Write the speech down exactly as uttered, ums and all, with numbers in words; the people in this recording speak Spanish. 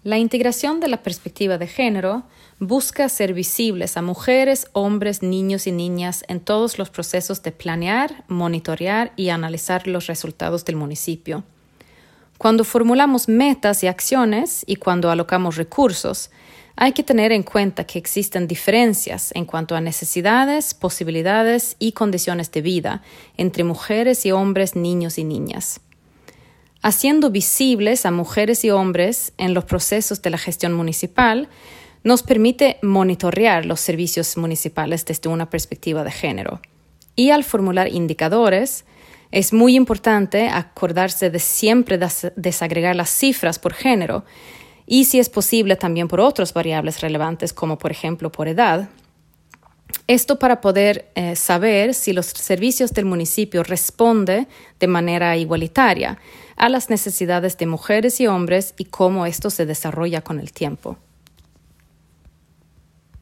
La integración de la perspectiva de género busca ser visibles a mujeres, hombres, niños y niñas en todos los procesos de planear, monitorear y analizar los resultados del municipio. Cuando formulamos metas y acciones y cuando alocamos recursos, hay que tener en cuenta que existen diferencias en cuanto a necesidades, posibilidades y condiciones de vida entre mujeres y hombres, niños y niñas. Haciendo visibles a mujeres y hombres en los procesos de la gestión municipal, nos permite monitorear los servicios municipales desde una perspectiva de género. Y al formular indicadores, es muy importante acordarse de siempre des- desagregar las cifras por género y, si es posible, también por otras variables relevantes, como por ejemplo por edad. Esto para poder eh, saber si los servicios del municipio responden de manera igualitaria a las necesidades de mujeres y hombres y cómo esto se desarrolla con el tiempo.